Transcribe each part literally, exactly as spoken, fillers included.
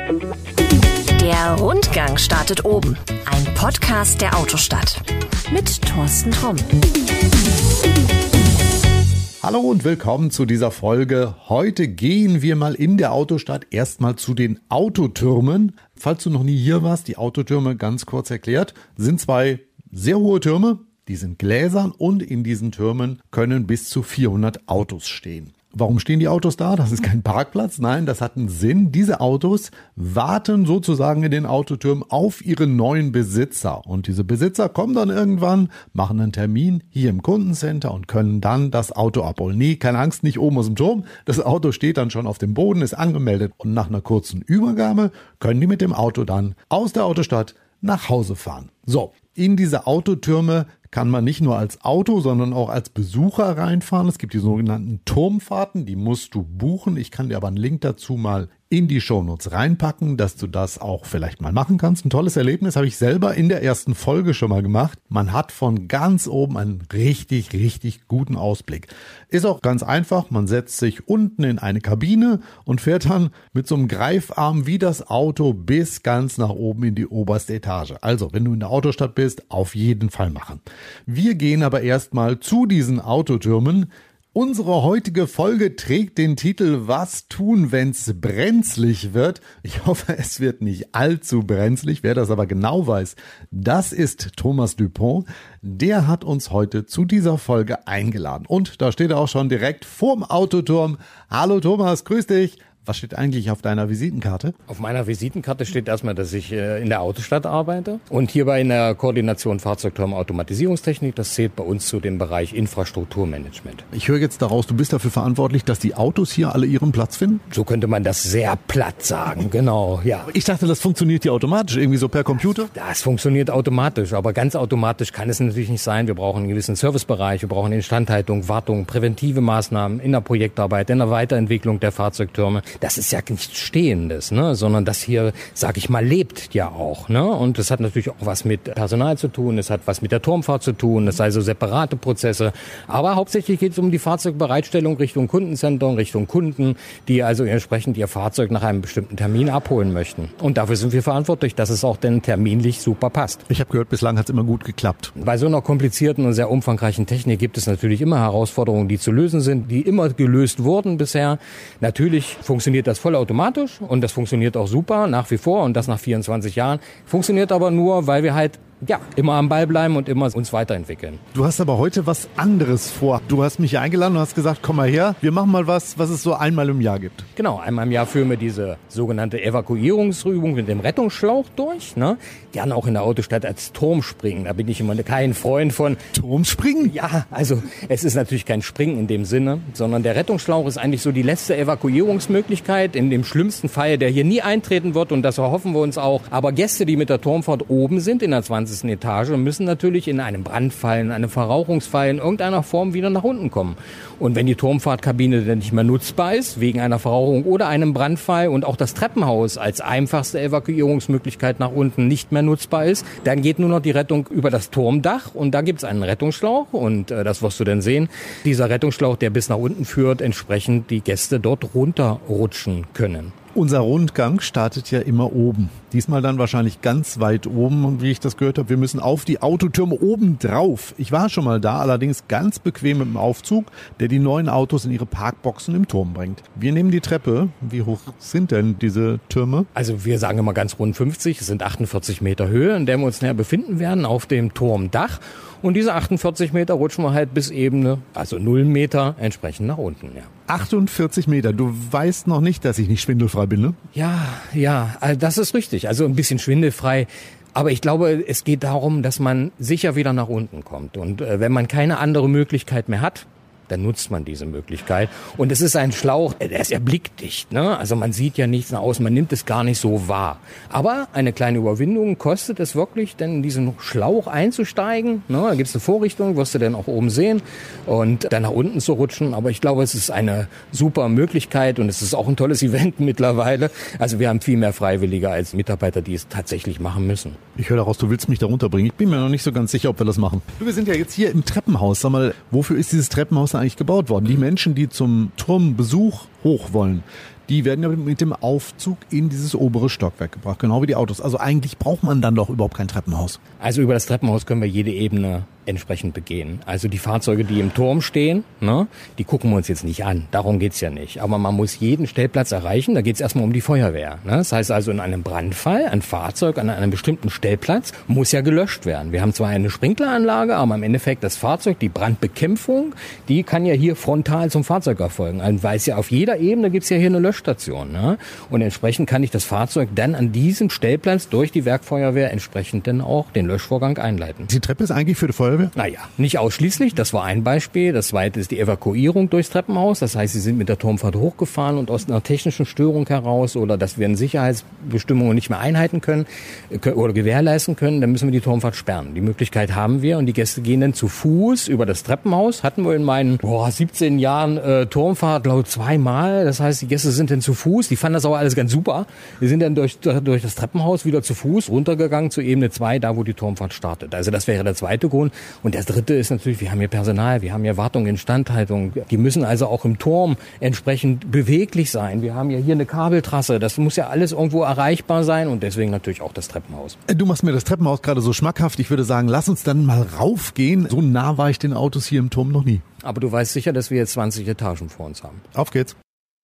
Der Rundgang startet oben. Ein Podcast der Autostadt. Mit Thorsten Tromm. Hallo und willkommen zu dieser Folge. Heute gehen wir mal in der Autostadt erstmal zu den Autotürmen. Falls du noch nie hier warst, die Autotürme ganz kurz erklärt, sind zwei sehr hohe Türme. Die sind gläsern und in diesen Türmen können bis zu vierhundert Autos stehen. Warum stehen die Autos da? Das ist kein Parkplatz. Nein, das hat einen Sinn. Diese Autos warten sozusagen in den Autotürmen auf ihren neuen Besitzer. Und diese Besitzer kommen dann irgendwann, machen einen Termin hier im Kundencenter und können dann das Auto abholen. Nee, keine Angst, nicht oben aus dem Turm. Das Auto steht dann schon auf dem Boden, ist angemeldet. Und nach einer kurzen Übergabe können die mit dem Auto dann aus der Autostadt nach Hause fahren. So, in diese Autotürme kann man nicht nur als Auto, sondern auch als Besucher reinfahren. Es gibt die sogenannten Turmfahrten, die musst du buchen. Ich kann dir aber einen Link dazu mal in die Shownotes reinpacken, dass du das auch vielleicht mal machen kannst. Ein tolles Erlebnis habe ich selber in der ersten Folge schon mal gemacht. Man hat von ganz oben einen richtig, richtig guten Ausblick. Ist auch ganz einfach. Man setzt sich unten in eine Kabine und fährt dann mit so einem Greifarm wie das Auto bis ganz nach oben in die oberste Etage. Also, wenn du in der Autostadt bist, auf jeden Fall machen. Wir gehen aber erstmal zu diesen Autotürmen. Unsere heutige Folge trägt den Titel Was tun, wenn's brenzlig wird? Ich hoffe, es wird nicht allzu brenzlig. Wer das aber genau weiß, das ist Thomas Dupont. Der hat uns heute zu dieser Folge eingeladen. Und da steht er auch schon direkt vorm Autoturm. Hallo Thomas, grüß dich. Was steht eigentlich auf deiner Visitenkarte? Auf meiner Visitenkarte steht erstmal, dass ich in der Autostadt arbeite und hierbei in der Koordination Fahrzeugturm-Automatisierungstechnik. Das zählt bei uns zu dem Bereich Infrastrukturmanagement. Ich höre jetzt daraus, du bist dafür verantwortlich, dass die Autos hier alle ihren Platz finden? So könnte man das sehr platt sagen, genau, ja. Ich dachte, das funktioniert hier automatisch, irgendwie so per Computer? Das funktioniert automatisch, aber ganz automatisch kann es natürlich nicht sein. Wir brauchen einen gewissen Servicebereich, wir brauchen Instandhaltung, Wartung, präventive Maßnahmen in der Projektarbeit, in der Weiterentwicklung der Fahrzeugtürme. Das ist ja nichts Stehendes, ne, sondern das hier, sag ich mal, lebt ja auch, ne, und das hat natürlich auch was mit Personal zu tun, es hat was mit der Turmfahrt zu tun, es sei so separate Prozesse, aber hauptsächlich geht es um die Fahrzeugbereitstellung Richtung Kundencenter, Richtung Kunden, die also entsprechend ihr Fahrzeug nach einem bestimmten Termin abholen möchten. Und dafür sind wir verantwortlich, dass es auch denn terminlich super passt. Ich habe gehört, bislang hat es immer gut geklappt. Bei so einer komplizierten und sehr umfangreichen Technik gibt es natürlich immer Herausforderungen, die zu lösen sind, die immer gelöst wurden bisher. Natürlich funktioniert funktioniert das vollautomatisch und das funktioniert auch super nach wie vor und das nach vierundzwanzig Jahren. Funktioniert aber nur, weil wir halt ja, immer am Ball bleiben und immer uns weiterentwickeln. Du hast aber heute was anderes vor. Du hast mich hier eingeladen und hast gesagt, komm mal her, wir machen mal was, was es so einmal im Jahr gibt. Genau, einmal im Jahr führen wir diese sogenannte Evakuierungsübung mit dem Rettungsschlauch durch. Ne? Gerne auch in der Autostadt als Turmspringen. Da bin ich immer kein Freund von. Turmspringen? Ja, also es ist natürlich kein Springen in dem Sinne, sondern der Rettungsschlauch ist eigentlich so die letzte Evakuierungsmöglichkeit in dem schlimmsten Fall, der hier nie eintreten wird und das erhoffen wir uns auch. Aber Gäste, die mit der Turmfahrt oben sind in der zwanzigsten Etage, müssen natürlich in einem Brandfall, in einem Verrauchungsfall in irgendeiner Form wieder nach unten kommen. Und wenn die Turmfahrtkabine dann nicht mehr nutzbar ist, wegen einer Verrauchung oder einem Brandfall und auch das Treppenhaus als einfachste Evakuierungsmöglichkeit nach unten nicht mehr nutzbar ist, dann geht nur noch die Rettung über das Turmdach und da gibt es einen Rettungsschlauch und äh, das wirst du dann sehen. Dieser Rettungsschlauch, der bis nach unten führt, entsprechend die Gäste dort runterrutschen können. Unser Rundgang startet ja immer oben. Diesmal dann wahrscheinlich ganz weit oben. Und wie ich das gehört habe, wir müssen auf die Autotürme oben drauf. Ich war schon mal da, allerdings ganz bequem mit dem Aufzug, der die neuen Autos in ihre Parkboxen im Turm bringt. Wir nehmen die Treppe. Wie hoch sind denn diese Türme? Also wir sagen immer ganz rund fünfzig. Es sind achtundvierzig Meter Höhe, in der wir uns näher befinden werden, auf dem Turmdach. Und diese achtundvierzig Meter rutschen wir halt bis Ebene, also null Meter, entsprechend nach unten, ja. achtundvierzig Meter. Du weißt noch nicht, dass ich nicht schwindelfrei bin, ne? Ja, ja, das ist richtig. Also ein bisschen schwindelfrei. Aber ich glaube, es geht darum, dass man sicher wieder nach unten kommt. Und äh, wenn man keine andere Möglichkeit mehr hat, dann nutzt man diese Möglichkeit. Und es ist ein Schlauch, der ist ja blickdicht, ne? Also man sieht ja nichts nach außen, man nimmt es gar nicht so wahr. Aber eine kleine Überwindung kostet es wirklich, denn in diesen Schlauch einzusteigen. Ne? Da gibt es eine Vorrichtung, wirst du dann auch oben sehen und dann nach unten zu rutschen. Aber ich glaube, es ist eine super Möglichkeit und es ist auch ein tolles Event mittlerweile. Also wir haben viel mehr Freiwillige als Mitarbeiter, die es tatsächlich machen müssen. Ich höre daraus, du willst mich da runterbringen. Ich bin mir noch nicht so ganz sicher, ob wir das machen. Du, wir sind ja jetzt hier im Treppenhaus. Sag mal, wofür ist dieses Treppenhaus eigentlich gebaut worden? Die Menschen, die zum Turmbesuch hoch wollen, die die werden ja mit dem Aufzug in dieses obere Stockwerk gebracht, genau wie die Autos. Also eigentlich braucht man dann doch überhaupt kein Treppenhaus. Also über das Treppenhaus können wir jede Ebene entsprechend begehen. Also die Fahrzeuge, die im Turm stehen, ne, die gucken wir uns jetzt nicht an. Darum geht's ja nicht. Aber man muss jeden Stellplatz erreichen. Da geht's erstmal um die Feuerwehr. Ne? Das heißt also, in einem Brandfall, ein Fahrzeug an einem bestimmten Stellplatz muss ja gelöscht werden. Wir haben zwar eine Sprinkleranlage, aber im Endeffekt das Fahrzeug, die Brandbekämpfung, die kann ja hier frontal zum Fahrzeug erfolgen. Also, weil es ja auf jeder Ebene gibt's ja hier eine Löschstation. Ne? Und entsprechend kann ich das Fahrzeug dann an diesem Stellplatz durch die Werkfeuerwehr entsprechend dann auch den Löschvorgang einleiten. Die Treppe ist eigentlich für die Feuerwehr? Naja, nicht ausschließlich. Das war ein Beispiel. Das zweite ist die Evakuierung durchs Treppenhaus. Das heißt, sie sind mit der Turmfahrt hochgefahren und aus einer technischen Störung heraus oder dass wir Sicherheitsbestimmungen nicht mehr einhalten können oder gewährleisten können, dann müssen wir die Turmfahrt sperren. Die Möglichkeit haben wir und die Gäste gehen dann zu Fuß über das Treppenhaus. Hatten wir in meinen boah, siebzehn Jahren äh, Turmfahrt, glaube ich, zweimal. Das heißt, die Gäste sind dann zu Fuß. Die fanden das auch alles ganz super. Die sind dann durch, durch das Treppenhaus wieder zu Fuß runtergegangen zur Ebene zwei, da wo die Turmfahrt startet. Also das wäre der zweite Grund. Und das dritte ist natürlich, wir haben hier Personal, wir haben hier Wartung, Instandhaltung. Die müssen also auch im Turm entsprechend beweglich sein. Wir haben ja hier eine Kabeltrasse. Das muss ja alles irgendwo erreichbar sein und deswegen natürlich auch das Treppenhaus. Du machst mir das Treppenhaus gerade so schmackhaft. Ich würde sagen, lass uns dann mal raufgehen. So nah war ich den Autos hier im Turm noch nie. Aber du weißt sicher, dass wir jetzt zwanzig Etagen vor uns haben. Auf geht's.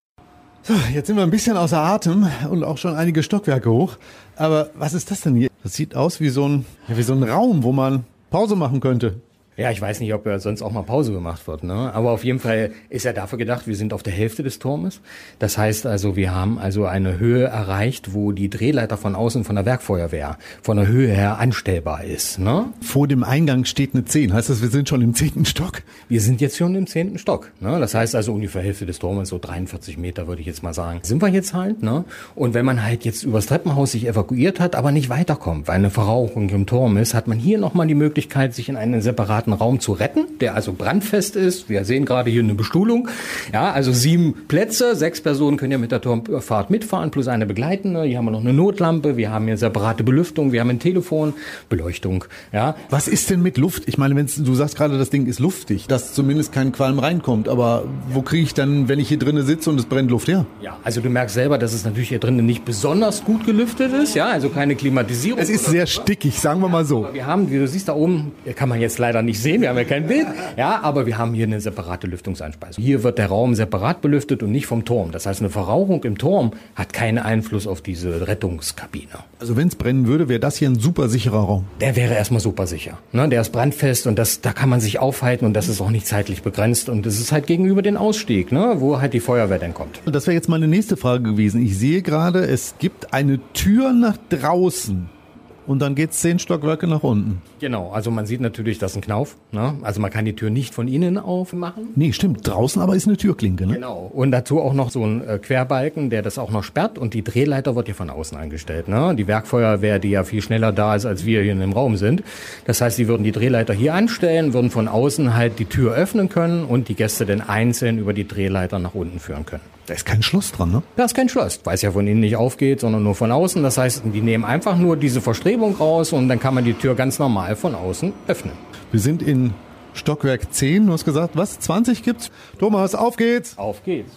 So, jetzt sind wir ein bisschen außer Atem und auch schon einige Stockwerke hoch. Aber was ist das denn hier? Das sieht aus wie so ein, ja, wie so ein Raum, wo man Pause machen könnte. Ja, ich weiß nicht, ob ja sonst auch mal Pause gemacht wird, ne? Aber auf jeden Fall ist ja dafür gedacht, wir sind auf der Hälfte des Turmes. Das heißt also, wir haben also eine Höhe erreicht, wo die Drehleiter von außen von der Werkfeuerwehr von der Höhe her anstellbar ist, ne? Vor dem Eingang steht eine zehn. Heißt das, wir sind schon im zehnten Stock? Wir sind jetzt schon im zehnten Stock, ne? Das heißt also ungefähr Hälfte des Turmes, so dreiundvierzig Meter würde ich jetzt mal sagen. Sind wir jetzt halt, ne? Und wenn man halt jetzt übers Treppenhaus sich evakuiert hat, aber nicht weiterkommt, weil eine Verrauchung im Turm ist, hat man hier nochmal die Möglichkeit, sich in einen separaten Raum zu retten, der also brandfest ist. Wir sehen gerade hier eine Bestuhlung. Ja, also sieben Plätze, sechs Personen können ja mit der Turmfahrt mitfahren, plus eine begleitende. Hier haben wir noch eine Notlampe, wir haben hier separate Belüftung, wir haben ein Telefon, Beleuchtung. Ja. Was ist denn mit Luft? Ich meine, wenn's, du sagst gerade, das Ding ist luftig, dass zumindest kein Qualm reinkommt. Aber wo kriege ich dann, wenn ich hier drinnen sitze und es brennt Luft her? Ja, also du merkst selber, dass es natürlich hier drinnen nicht besonders gut gelüftet ist. Ja, also keine Klimatisierung. Es ist sehr stickig, sagen wir mal so. Aber wir haben, wie du siehst da oben, kann man jetzt leider nicht sehen, wir haben ja kein Bild, ja, aber wir haben hier eine separate Lüftungseinspeisung. Hier wird der Raum separat belüftet und nicht vom Turm. Das heißt, eine Verrauchung im Turm hat keinen Einfluss auf diese Rettungskabine. Also wenn es brennen würde, wäre das hier ein super sicherer Raum. Der wäre erstmal super sicher. Ne? Der ist brandfest und das, da kann man sich aufhalten und das ist auch nicht zeitlich begrenzt und das ist halt gegenüber den Ausstieg, ne? Wo halt die Feuerwehr dann kommt. Das wäre jetzt meine nächste Frage gewesen. Ich sehe gerade, es gibt eine Tür nach draußen. Und dann geht's zehn Stockwerke nach unten. Genau, also man sieht natürlich, das ist ein Knauf. Ne? Also man kann die Tür nicht von innen aufmachen. Nee, stimmt. Draußen aber ist eine Türklinke. Ne? Genau. Und dazu auch noch so ein äh, Querbalken, der das auch noch sperrt. Und die Drehleiter wird ja von außen angestellt. Ne? Die Werkfeuerwehr, die ja viel schneller da ist, als wir hier in dem Raum sind. Das heißt, sie würden die Drehleiter hier anstellen, würden von außen halt die Tür öffnen können und die Gäste dann einzeln über die Drehleiter nach unten führen können. Da ist kein Schloss dran, ne? Da ist kein Schloss, weil es ja von innen nicht aufgeht, sondern nur von außen. Das heißt, die nehmen einfach nur diese Verstrebung raus und dann kann man die Tür ganz normal von außen öffnen. Wir sind in Stockwerk zehn. Du hast gesagt, was? zwanzig gibt's? Thomas, auf geht's! Auf geht's!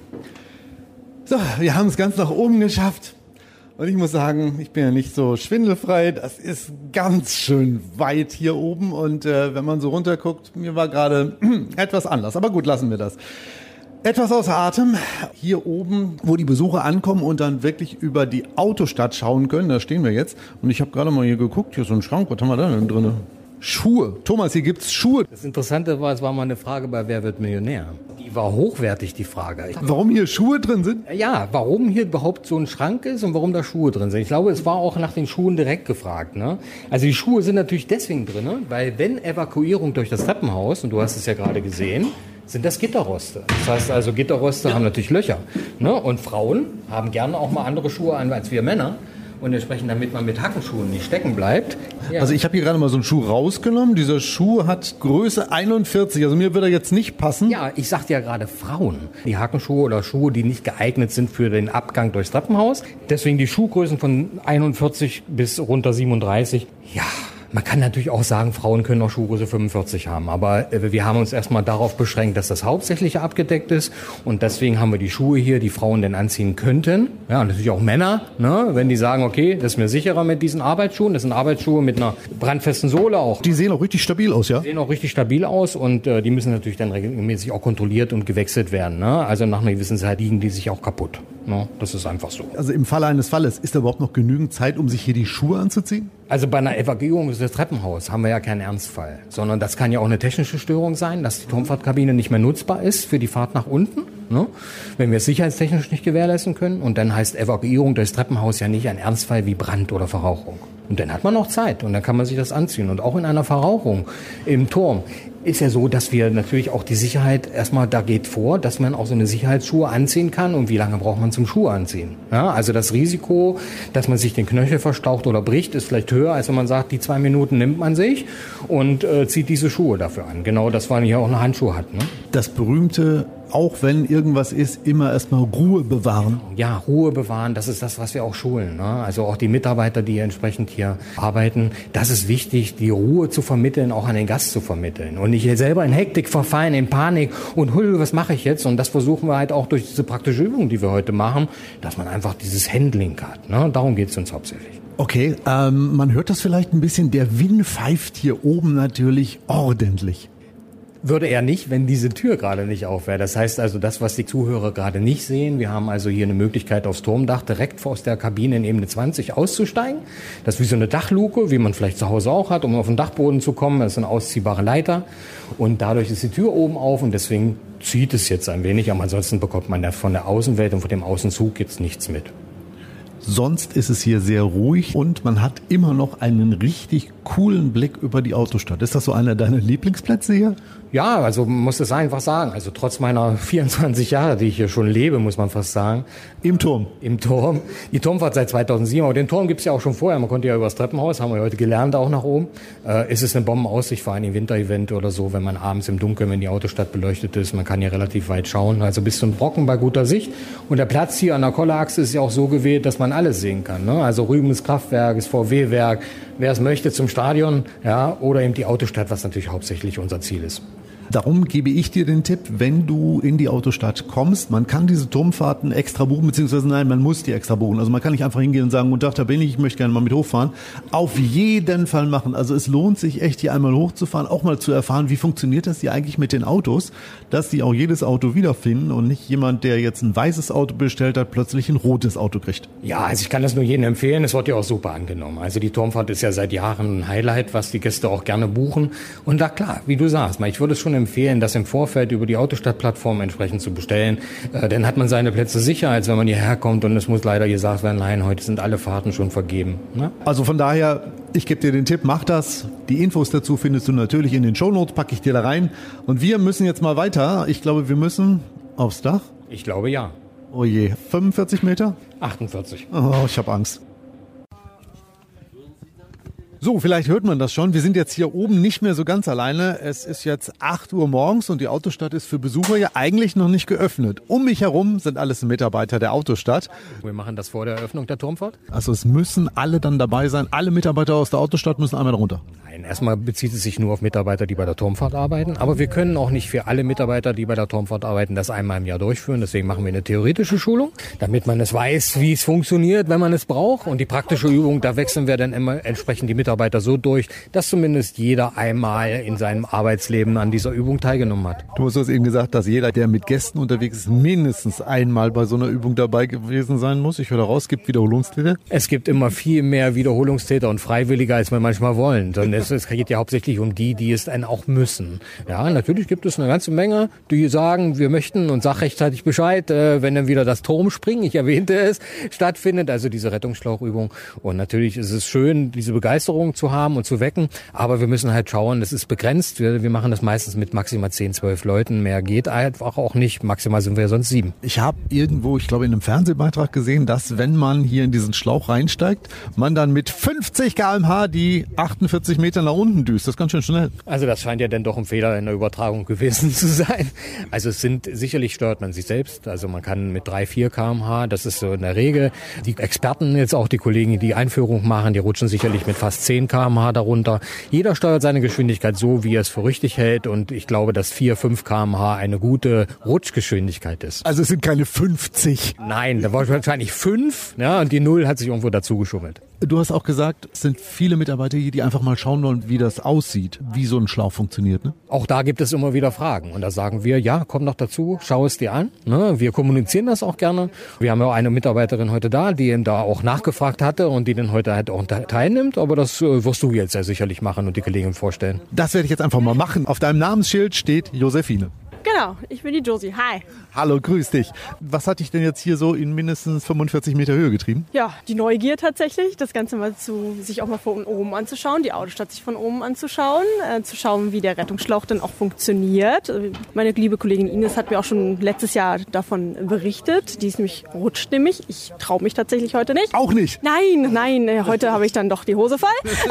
So, wir haben es ganz nach oben geschafft. Und ich muss sagen, ich bin ja nicht so schwindelfrei. Das ist ganz schön weit hier oben. Und äh, wenn man so runterguckt, mir war gerade etwas anders. Aber gut, lassen wir das. Etwas außer Atem. Hier oben, wo die Besucher ankommen und dann wirklich über die Autostadt schauen können. Da stehen wir jetzt. Und ich habe gerade mal hier geguckt. Hier ist so ein Schrank. Was haben wir da denn drin? Schuhe. Thomas, hier gibt's Schuhe. Das Interessante war, es war mal eine Frage bei Wer wird Millionär? Die war hochwertig, die Frage. Warum hier Schuhe drin sind? Ja, warum hier überhaupt so ein Schrank ist und warum da Schuhe drin sind. Ich glaube, es war auch nach den Schuhen direkt gefragt. Ne? Also die Schuhe sind natürlich deswegen drin, weil wenn Evakuierung durch das Treppenhaus, und du hast es ja gerade gesehen, sind das Gitterroste. Das heißt also, Gitterroste ja. haben natürlich Löcher. Ne? Und Frauen haben gerne auch mal andere Schuhe an als wir Männer. Und entsprechend, damit man mit Hackenschuhen nicht stecken bleibt. Ja. Also ich habe hier gerade mal so einen Schuh rausgenommen. Dieser Schuh hat Größe einundvierzig. Also mir würde er jetzt nicht passen. Ja, ich sagte ja gerade Frauen. Die Hackenschuhe oder Schuhe, die nicht geeignet sind für den Abgang durchs Treppenhaus. Deswegen die Schuhgrößen von einundvierzig bis runter siebenunddreißig. Ja, Man kann natürlich auch sagen, Frauen können auch Schuhgröße fünfundvierzig haben, aber äh, wir haben uns erstmal darauf beschränkt, dass das Hauptsächliche abgedeckt ist und deswegen haben wir die Schuhe hier, die Frauen denn anziehen könnten. Ja, und natürlich auch Männer, ne? Wenn die sagen, okay, das ist mir sicherer mit diesen Arbeitsschuhen, das sind Arbeitsschuhe mit einer brandfesten Sohle auch. Die sehen auch richtig stabil aus, ja? Die sehen auch richtig stabil aus und äh, die müssen natürlich dann regelmäßig auch kontrolliert und gewechselt werden, ne? Also nach einer gewissen Zeit liegen die sich auch kaputt, ne? Das ist einfach so. Also im Falle eines Falles, ist da überhaupt noch genügend Zeit, um sich hier die Schuhe anzuziehen? Also bei einer Evakuierung des Treppenhauses haben wir ja keinen Ernstfall, sondern das kann ja auch eine technische Störung sein, dass die Turmfahrtkabine nicht mehr nutzbar ist für die Fahrt nach unten, ne? Wenn wir es sicherheitstechnisch nicht gewährleisten können. Und dann heißt Evakuierung durchs Treppenhaus ja nicht ein Ernstfall wie Brand oder Verrauchung. Und dann hat man noch Zeit und dann kann man sich das anziehen. Und auch in einer Verrauchung im Turm ist ja so, dass wir natürlich auch die Sicherheit erstmal da geht vor, dass man auch so eine Sicherheitsschuhe anziehen kann. Und wie lange braucht man zum Schuhe anziehen? Ja, also das Risiko, dass man sich den Knöchel verstaucht oder bricht, ist vielleicht höher, als wenn man sagt, die zwei Minuten nimmt man sich und äh, zieht diese Schuhe dafür an. Genau, dass man hier auch eine Handschuhe hat, ne? Das berühmte, auch wenn irgendwas ist, immer erstmal Ruhe bewahren. Ja, Ruhe bewahren, das ist das, was wir auch schulen, ne? Also auch die Mitarbeiter, die entsprechend hier arbeiten, das ist wichtig, die Ruhe zu vermitteln, auch an den Gast zu vermitteln. Und nicht selber in Hektik verfallen, in Panik und hui, was mache ich jetzt? Und das versuchen wir halt auch durch diese praktische Übung, die wir heute machen, dass man einfach dieses Handling hat, ne? Darum geht es uns hauptsächlich. Okay, ähm, man hört das vielleicht ein bisschen, der Wind pfeift hier oben natürlich ordentlich. Würde er nicht, wenn diese Tür gerade nicht auf wäre. Das heißt also, das, was die Zuhörer gerade nicht sehen, wir haben also hier eine Möglichkeit aufs Turmdach direkt aus der Kabine in Ebene zwanzig auszusteigen. Das ist wie so eine Dachluke, wie man vielleicht zu Hause auch hat, um auf den Dachboden zu kommen. Das ist eine ausziehbare Leiter und dadurch ist die Tür oben auf und deswegen zieht es jetzt ein wenig. Aber ansonsten bekommt man ja von der Außenwelt und von dem Außenzug jetzt nichts mit. Sonst ist es hier sehr ruhig und man hat immer noch einen richtig coolen Blick über die Autostadt. Ist das so einer deiner Lieblingsplätze hier? Ja, also man muss es einfach sagen. Also trotz meiner vierundzwanzig Jahre, die ich hier schon lebe, muss man fast sagen. Im Turm? Im Turm. Die Turmfahrt seit zweitausendsieben, aber den Turm gibt's ja auch schon vorher. Man konnte ja über das Treppenhaus, haben wir heute gelernt, auch nach oben. Äh, ist es eine Bombenaussicht für ein Winterevent oder so, wenn man abends im Dunkeln, wenn die Autostadt beleuchtet ist. Man kann ja relativ weit schauen, also bis zum Brocken bei guter Sicht. Und der Platz hier an der Kollerachse ist ja auch so gewählt, dass man alles sehen kann, ne? Also Rügen des Kraftwerkes, V W-Werk, wer es möchte zum Stadion, ja, oder eben die Autostadt, was natürlich hauptsächlich unser Ziel ist. Darum gebe ich dir den Tipp, wenn du in die Autostadt kommst, man kann diese Turmfahrten extra buchen, beziehungsweise nein, man muss die extra buchen. Also man kann nicht einfach hingehen und sagen, guten Tag, da bin ich, ich möchte gerne mal mit hochfahren. Auf jeden Fall machen. Also es lohnt sich echt, hier einmal hochzufahren, auch mal zu erfahren, wie funktioniert das hier eigentlich mit den Autos, dass die auch jedes Auto wiederfinden und nicht jemand, der jetzt ein weißes Auto bestellt hat, plötzlich ein rotes Auto kriegt. Ja, also ich kann das nur jedem empfehlen, es wird ja auch super angenommen. Also die Turmfahrt ist ja seit Jahren ein Highlight, was die Gäste auch gerne buchen. Und da klar, wie du sagst, ich würde es schon empfehlen, das im Vorfeld über die Autostadtplattform entsprechend zu bestellen. Äh, dann hat man seine Plätze sicher, als wenn man hierher kommt und es muss leider gesagt werden, nein, heute sind alle Fahrten schon vergeben. Ne? Also von daher, ich gebe dir den Tipp, mach das. Die Infos dazu findest du natürlich in den Shownotes, packe ich dir da rein. Und wir müssen jetzt mal weiter. Ich glaube, wir müssen aufs Dach. Ich glaube, ja. Oh je, fünfundvierzig Meter? achtundvierzig. Oh, ich habe Angst. So, vielleicht hört man das schon. Wir sind jetzt hier oben nicht mehr so ganz alleine. Es ist jetzt acht Uhr morgens und die Autostadt ist für Besucher ja eigentlich noch nicht geöffnet. Um mich herum sind alles Mitarbeiter der Autostadt. Wir machen das vor der Eröffnung der Turmfahrt? Also es müssen alle dann dabei sein. Alle Mitarbeiter aus der Autostadt müssen einmal runter. Nein, erstmal bezieht es sich nur auf Mitarbeiter, die bei der Turmfahrt arbeiten. Aber wir können auch nicht für alle Mitarbeiter, die bei der Turmfahrt arbeiten, das einmal im Jahr durchführen. Deswegen machen wir eine theoretische Schulung, damit man es weiß, wie es funktioniert, wenn man es braucht. Und die praktische Übung, da wechseln wir dann immer entsprechend die Mitarbeiter so durch, dass zumindest jeder einmal in seinem Arbeitsleben an dieser Übung teilgenommen hat. Du hast eben gesagt, dass jeder, der mit Gästen unterwegs ist, mindestens einmal bei so einer Übung dabei gewesen sein muss. Ich höre raus, es gibt Wiederholungstäter. Es gibt immer viel mehr Wiederholungstäter und Freiwillige, als wir manchmal wollen. Denn es, es geht ja hauptsächlich um die, die es dann auch müssen. Ja, natürlich gibt es eine ganze Menge, die sagen, wir möchten und sag rechtzeitig Bescheid, äh, wenn dann wieder das Turmspringen, ich erwähnte es, stattfindet, also diese Rettungsschlauchübung. Und natürlich ist es schön, diese Begeisterung zu haben und zu wecken, aber wir müssen halt schauen, das ist begrenzt. Wir, wir machen das meistens mit maximal zehn, zwölf Leuten. Mehr geht einfach auch nicht. Maximal sind wir ja sonst sieben. Ich habe irgendwo, ich glaube in einem Fernsehbeitrag gesehen, dass wenn man hier in diesen Schlauch reinsteigt, man dann mit fünfzig Kilometer pro Stunde die achtundvierzig Meter nach unten düst. Das ist ganz schön schnell. Also das scheint ja dann doch ein Fehler in der Übertragung gewesen zu sein. Also es sind, sicherlich steuert man sich selbst. Also man kann mit drei, vier Kilometer pro Stunde, das ist so in der Regel. Die Experten, jetzt auch die Kollegen, die Einführung machen, die rutschen sicherlich mit fast zehn Kilometer pro Stunde darunter. Jeder steuert seine Geschwindigkeit so, wie er es für richtig hält und ich glaube, dass vier, fünf Kilometer pro Stunde eine gute Rutschgeschwindigkeit ist. Also es sind keine fünfzig. Nein, da war wahrscheinlich fünf, ja, und die Null hat sich irgendwo dazu geschummelt. Du hast auch gesagt, es sind viele Mitarbeiter hier, die einfach mal schauen wollen, wie das aussieht, wie so ein Schlauch funktioniert, ne? Auch da gibt es immer wieder Fragen und da sagen wir, ja, komm doch dazu, schau es dir an. Ne? Wir kommunizieren das auch gerne. Wir haben ja auch eine Mitarbeiterin heute da, die eben da auch nachgefragt hatte und die dann heute halt auch teilnimmt, aber das äh, wirst du jetzt ja sicherlich machen und die Kollegen vorstellen. Das werde ich jetzt einfach mal machen. Auf deinem Namensschild steht Josephine. Genau, ich bin die Josie. Hi. Hallo, grüß dich. Was hat dich denn jetzt hier so in mindestens fünfundvierzig Meter Höhe getrieben? Ja, die Neugier tatsächlich, das Ganze mal zu sich auch mal von oben anzuschauen, die Autostadt sich von oben anzuschauen, äh, zu schauen, wie der Rettungsschlauch dann auch funktioniert. Meine liebe Kollegin Ines hat mir auch schon letztes Jahr davon berichtet. Die ist nämlich, rutscht nämlich. Ich traue mich tatsächlich heute nicht. Auch nicht? Nein, nein, heute habe ich dann doch die Hose voll.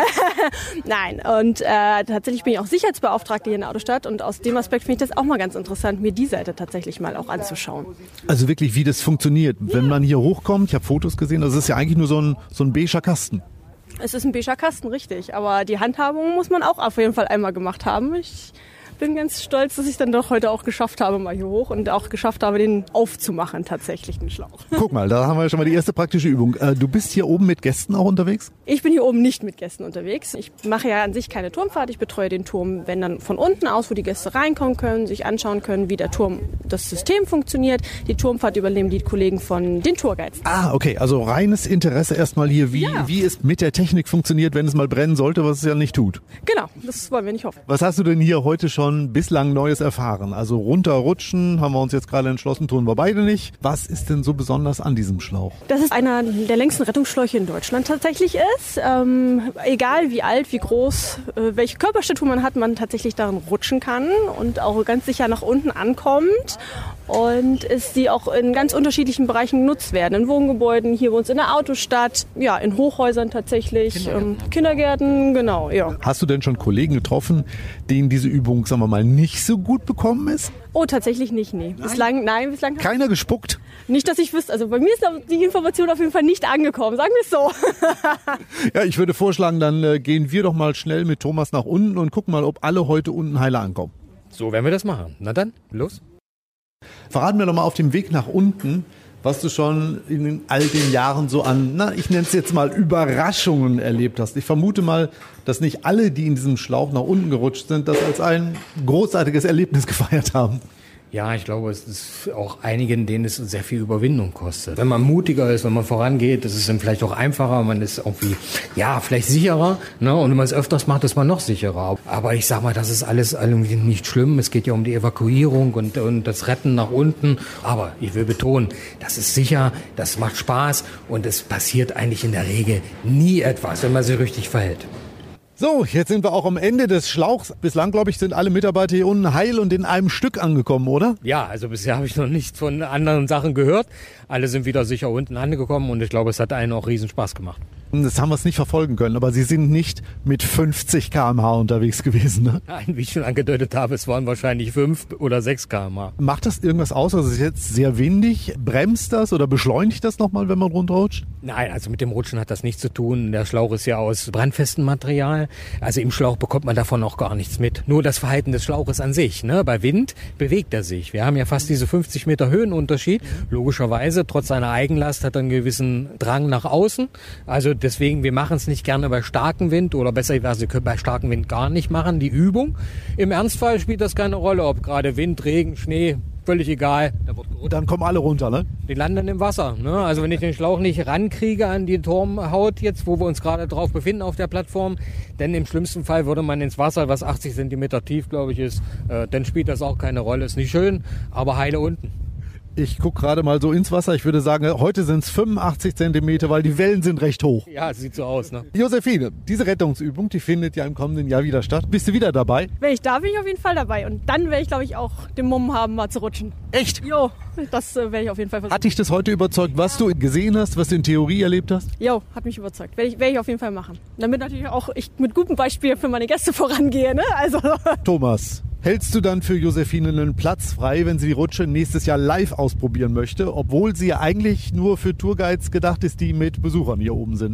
Nein, und äh, tatsächlich bin ich auch Sicherheitsbeauftragte hier in der Autostadt und aus dem Aspekt finde ich das auch mal ganz interessant, mir die Seite tatsächlich mal auch anzuschauen. Also wirklich, wie das funktioniert. Ja. Wenn man hier hochkommt, ich habe Fotos gesehen, das ist ja eigentlich nur so ein, so ein beiger Kasten. Es ist ein beiger Kasten, richtig. Aber die Handhabung muss man auch auf jeden Fall einmal gemacht haben. Ich bin ganz stolz, dass ich dann doch heute auch geschafft habe, mal hier hoch und auch geschafft habe, den aufzumachen, tatsächlich, den Schlauch. Guck mal, da haben wir schon mal die erste praktische Übung. Du bist hier oben mit Gästen auch unterwegs? Ich bin hier oben nicht mit Gästen unterwegs. Ich mache ja an sich keine Turmfahrt. Ich betreue den Turm, wenn dann von unten aus, wo die Gäste reinkommen können, sich anschauen können, wie der Turm, das System funktioniert. Die Turmfahrt übernehmen die Kollegen von den Tourguides. Ah, okay. Also reines Interesse erstmal hier, wie, ja. wie es mit der Technik funktioniert, wenn es mal brennen sollte, was es ja nicht tut. Genau, das wollen wir nicht hoffen. Was hast du denn hier heute schon bislang Neues erfahren? Also runterrutschen, haben wir uns jetzt gerade entschlossen, tun wir beide nicht. Was ist denn so besonders an diesem Schlauch? Dass es einer der längsten Rettungsschläuche in Deutschland tatsächlich ist. Ähm, egal wie alt, wie groß, äh, welche Körperstatur man hat, man tatsächlich darin rutschen kann und auch ganz sicher nach unten ankommt. Und es die auch in ganz unterschiedlichen Bereichen genutzt werden. In Wohngebäuden, hier bei uns in der Autostadt, ja, in Hochhäusern tatsächlich, Kindergärten, ähm, Kindergärten genau, ja. Hast du denn schon Kollegen getroffen, denen diese Übung, sagen wir mal, nicht so gut bekommen ist? Oh, tatsächlich nicht, nee. Nein? Bislang, nein, bislang. Keiner gespuckt? Nicht, dass ich wüsste. Also bei mir ist die Information auf jeden Fall nicht angekommen, sagen wir es so. Ja, ich würde vorschlagen, dann äh, gehen wir doch mal schnell mit Thomas nach unten und gucken mal, ob alle heute unten heile ankommen. So werden wir das machen. Na dann, los. Verraten wir doch mal auf dem Weg nach unten, was du schon in all den Jahren so an, na, ich nenne es jetzt mal Überraschungen erlebt hast. Ich vermute mal, dass nicht alle, die in diesem Schlauch nach unten gerutscht sind, das als ein großartiges Erlebnis gefeiert haben. Ja, ich glaube, es ist auch einigen, denen es sehr viel Überwindung kostet. Wenn man mutiger ist, wenn man vorangeht, ist es dann vielleicht auch einfacher, man ist irgendwie, ja, vielleicht sicherer, ne? Und wenn man es öfters macht, ist man noch sicherer. Aber ich sag mal, das ist alles irgendwie nicht schlimm. Es geht ja um die Evakuierung und, und das Retten nach unten. Aber ich will betonen, das ist sicher, das macht Spaß und es passiert eigentlich in der Regel nie etwas, wenn man sich richtig verhält. So, jetzt sind wir auch am Ende des Schlauchs. Bislang, glaube ich, sind alle Mitarbeiter hier unten heil und in einem Stück angekommen, oder? Ja, also bisher habe ich noch nichts von anderen Sachen gehört. Alle sind wieder sicher unten angekommen und ich glaube, es hat allen auch riesen Spaß gemacht. Das haben wir es nicht verfolgen können, aber Sie sind nicht mit fünfzig Kilometer pro Stunde unterwegs gewesen, ne? Nein, wie ich schon angedeutet habe, es waren wahrscheinlich fünf oder sechs Kilometer pro Stunde. Macht das irgendwas aus? Also es ist jetzt sehr windig. Bremst das oder beschleunigt das nochmal, wenn man runterrutscht? Nein, also mit dem Rutschen hat das nichts zu tun. Der Schlauch ist ja aus brandfestem Material. Also im Schlauch bekommt man davon auch gar nichts mit. Nur das Verhalten des Schlauches an sich, ne? Bei Wind bewegt er sich. Wir haben ja fast diese fünfzig Meter Höhenunterschied. Logischerweise, trotz seiner Eigenlast hat er einen gewissen Drang nach außen. Also deswegen, wir machen es nicht gerne bei starkem Wind oder besser gesagt, wir können bei starkem Wind gar nicht machen, die Übung. Im Ernstfall spielt das keine Rolle, ob gerade Wind, Regen, Schnee, völlig egal. Da wird Und dann kommen alle runter, ne? Die landen im Wasser. Ne? Also wenn ich den Schlauch nicht rankriege an die Turmhaut jetzt, wo wir uns gerade drauf befinden auf der Plattform, denn im schlimmsten Fall würde man ins Wasser, was achtzig Zentimeter tief, glaube ich, ist, äh, dann spielt das auch keine Rolle. Ist nicht schön, aber heile unten. Ich gucke gerade mal so ins Wasser. Ich würde sagen, heute sind es fünfundachtzig Zentimeter, weil die Wellen sind recht hoch. Ja, sieht so aus, ne? Josephine, diese Rettungsübung, die findet ja im kommenden Jahr wieder statt. Bist du wieder dabei? Wenn ich da bin, ich auf jeden Fall dabei. Und dann werde ich, glaube ich, auch den Mumm haben, mal zu rutschen. Echt? Jo, das äh, werde ich auf jeden Fall versuchen. Hat dich das heute überzeugt, was du gesehen hast, was du in Theorie erlebt hast? Jo, hat mich überzeugt. Werde ich, werde ich auf jeden Fall machen. Damit natürlich auch ich mit gutem Beispiel für meine Gäste vorangehe, ne? Also. Thomas, hältst du dann für Josephine einen Platz frei, wenn sie die Rutsche nächstes Jahr live ausprobieren möchte, obwohl sie ja eigentlich nur für Tourguides gedacht ist, die mit Besuchern hier oben sind, ne?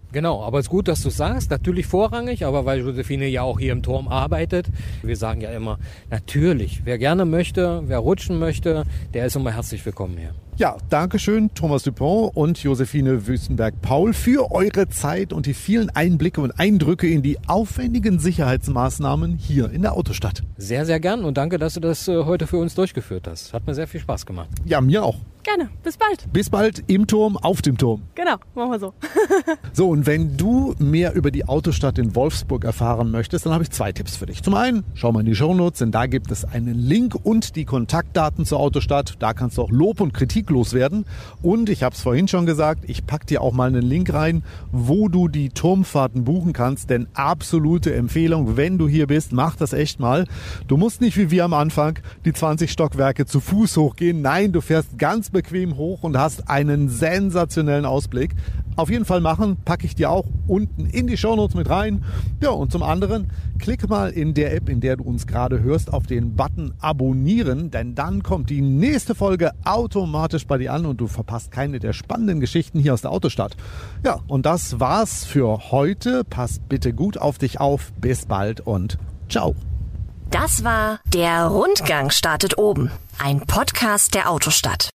Genau, aber es ist gut, dass du sagst, natürlich vorrangig, aber weil Josephine ja auch hier im Turm arbeitet. Wir sagen ja immer, natürlich, wer gerne möchte, wer rutschen möchte, der ist immer herzlich willkommen hier. Ja, Dankeschön, Thomas Dupont und Josephine Wüstenberg-Paul, für eure Zeit und die vielen Einblicke und Eindrücke in die aufwendigen Sicherheitsmaßnahmen hier in der Autostadt. Sehr, sehr gern und danke, dass du das äh, heute für uns durchgeführt hast. Hat mir sehr viel Spaß gemacht. Ja, mir auch. Gerne. Bis bald. Bis bald im Turm, auf dem Turm. Genau, machen wir so. So, und wenn du mehr über die Autostadt in Wolfsburg erfahren möchtest, dann habe ich zwei Tipps für dich. Zum einen, schau mal in die Shownotes, denn da gibt es einen Link und die Kontaktdaten zur Autostadt. Da kannst du auch Lob und Kritik loswerden. Und ich habe es vorhin schon gesagt, ich packe dir auch mal einen Link rein, wo du die Turmfahrten buchen kannst. Denn absolute Empfehlung, wenn du hier bist, mach das echt mal. Du musst nicht wie wir am Anfang die zwanzig Stockwerke zu Fuß hochgehen. Nein, du fährst ganz bequem hoch und hast einen sensationellen Ausblick. Auf jeden Fall machen, packe ich dir auch unten in die Shownotes mit rein. Ja, und zum anderen, klick mal in der App, in der du uns gerade hörst, auf den Button Abonnieren, denn dann kommt die nächste Folge automatisch bei dir an und du verpasst keine der spannenden Geschichten hier aus der Autostadt. Ja, und das war's für heute. Pass bitte gut auf dich auf. Bis bald und ciao. Das war Der Rundgang startet oben, ein Podcast der Autostadt.